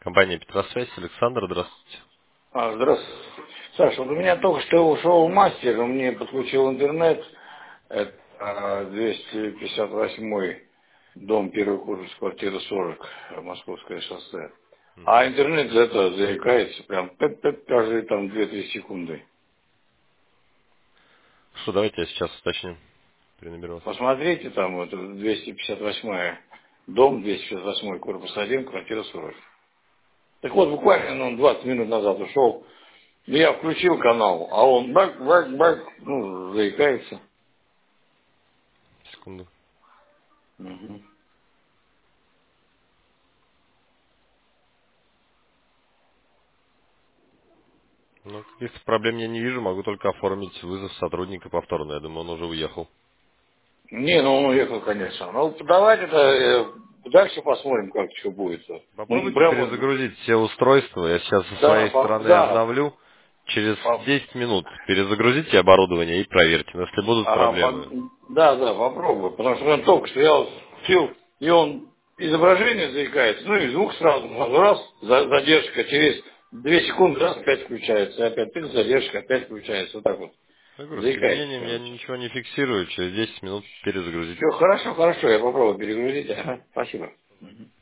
Компания Петросвязь. Александр, здравствуйте. Здравствуйте. Саша, вот у меня только что ушел мастер, он мне подключил интернет. Это 258 дом, первый курс, квартира 40, Московское шоссе. А интернет за это заикается прям каждые там 2-3 секунды. Что, давайте я сейчас уточню. Перенаберу вас. Посмотрите, там вот 258 дом, 258 корпус 1, квартира 40. Так вот, буквально 20 минут назад ушел. Я включил канал, а он бак, заикается. Секунду. Мгм. Ну, каких-то проблем я не вижу. Могу только оформить вызов сотрудника повторно. Я думаю, он уже уехал. Не, ну он уехал, конечно. Ну, давайте дальше посмотрим, как что будет. Ну, Попробуйте прям вот, перезагрузить все устройства. Я сейчас со да, своей стороны да, обновлю. Через 10 минут перезагрузите оборудование и проверьте. Но если будут проблемы... да, попробую. Потому что он только что я вот включил, и он изображение заикается, ну и звук сразу, раз, задержка, через 2 секунды, раз, опять включается, и опять задержка, опять включается, вот так вот. Я говорю, с Заикается, соединением я короче. ничего не фиксирую. Через 10 минут перезагрузите. Все, хорошо, я попробую перегрузить. Ага, спасибо.